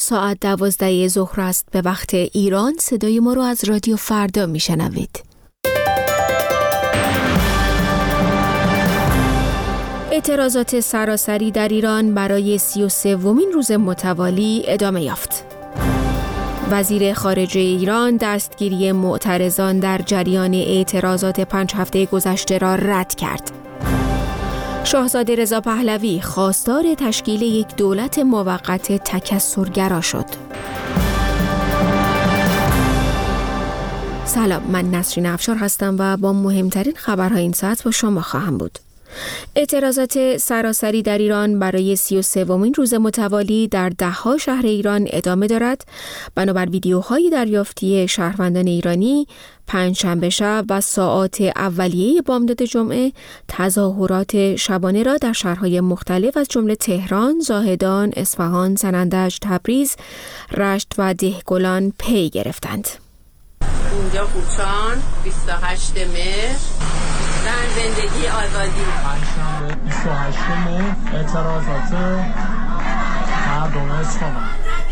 ساعت 12 ظهر است به وقت ایران. صدای ما رو از رادیو فردا میشنوید. اعتراضات سراسری در ایران برای 33مین روز متوالی ادامه یافت. وزیر خارجه ایران دستگیری معترضان در جریان اعتراضات 5 هفته گذشته را رد کرد. شاهزاده رضا پهلوی خواستار تشکیل یک دولت موقت تکثرگرا شد. سلام، من نسرین افشار هستم و با مهمترین خبرهای این ساعت با شما خواهم بود. اعتراضات سراسری در ایران برای 33مین روز متوالی در ده‌ها شهر ایران ادامه دارد. بنابر ویدیوهای دریافتی شهروندان ایرانی، پنجشنبه شب و ساعات اولیه بامداد جمعه تظاهرات شبانه را در شهرهای مختلف از جمله تهران، زاهدان، اصفهان، سنندج، تبریز، رشت و دهقلان پی گرفتند. اینجا کوچان 28 مهر زن زندگی آزادی. پنجشنبه 28 مهر اعتراضات مردم اصفهان.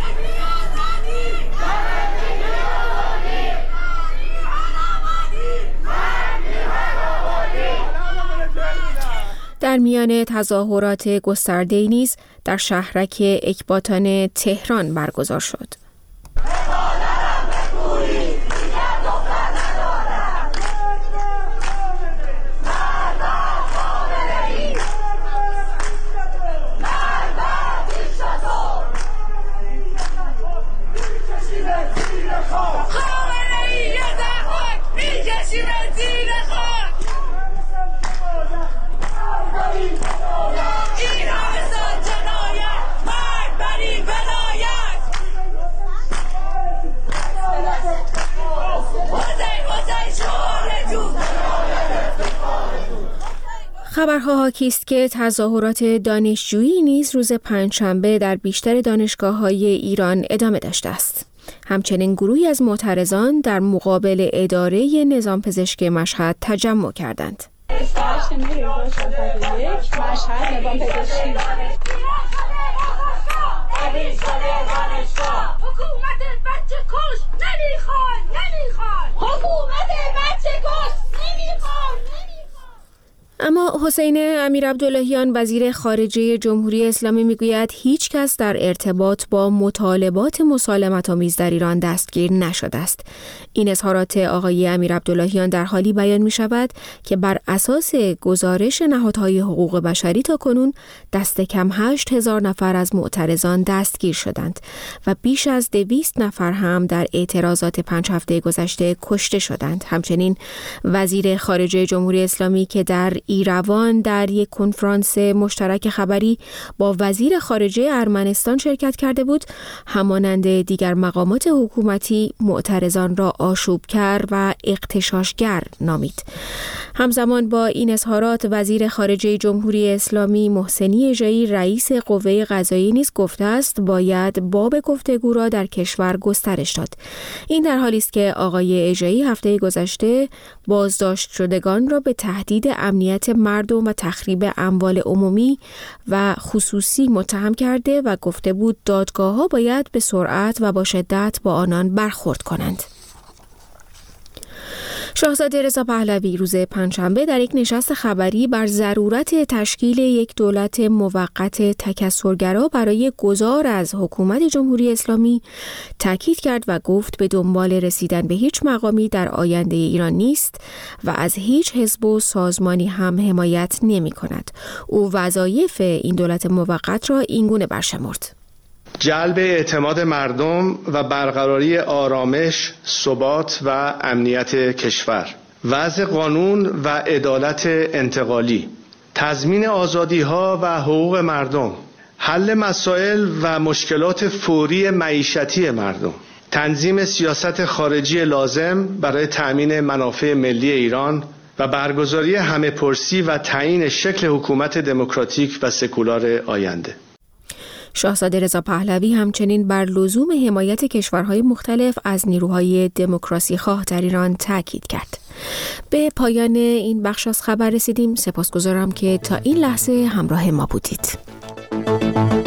در میان تظاهرات گسترده‌ای نیز در شهرک اکباتان تهران برگزار شد. خبرها حاکی است که تظاهرات دانشجویی نیز روز پنجشنبه در بیشتر دانشگاه‌های ایران ادامه داشته است. همچنین گروهی از معترضان در مقابل اداره نظام پزشکی مشهد تجمع کردند. اما حسین امیرعبداللهیان وزیر خارجه جمهوری اسلامی میگوید هیچ کس در ارتباط با مطالبات مسالمت‌آمیز در ایران دستگیر نشده است. این اظهارات آقای امیرعبداللهیان در حالی بیان می شود که بر اساس گزارش نهادهای حقوق بشری تاکنون دست کم 8,000 نفر از معترضان دستگیر شدند و بیش از 200 نفر هم در اعتراضات 5 هفته گذشته کشته شدند. همچنین وزیر خارجه جمهوری اسلامی که در ایروان در یک کنفرانس مشترک خبری با وزیر خارجه ارمنستان شرکت کرده بود، همانند دیگر مقامات حکومتی معترضان را آشوبگر و اغتشاشگر نامید. همزمان با این اظهارات وزیر خارجه جمهوری اسلامی محسنی اژه‌ای رئیس قوه قضاییه نیز گفته است باید باب گفتگو را در کشور گسترش داد. این در حالی است که آقای اژه‌ای هفته گذشته بازداشت شدگان را به تهدید امنیت مردم و تخریب اموال عمومی و خصوصی متهم کرده و گفته بود دادگاه‌ها باید به سرعت و با شدت با آنان برخورد کنند. شاهزاده رضا پهلوی روز پنجشنبه در یک نشست خبری بر ضرورت تشکیل یک دولت موقت تکثرگرا برای گذار از حکومت جمهوری اسلامی تاکید کرد و گفت به دنبال رسیدن به هیچ مقامی در آینده ایران نیست و از هیچ حزب و سازمانی هم حمایت نمی کند. او وظایف این دولت موقت را اینگونه برشمرد: جلب اعتماد مردم و برقراری آرامش، ثبات و امنیت کشور، وضع قانون و عدالت انتقالی، تضمین آزادی‌ها و حقوق مردم، حل مسائل و مشکلات فوری معیشتی مردم، تنظیم سیاست خارجی لازم برای تأمین منافع ملی ایران و برگزاری همه‌پرسی و تعیین شکل حکومت دموکراتیک و سکولار آینده. شاهزاده رضا پهلوی همچنین بر لزوم حمایت کشورهای مختلف از نیروهای دموکراسی خواه در ایران تاکید کرد. به پایان این بخش از خبر رسیدیم. سپاسگزارم که تا این لحظه همراه ما بودید.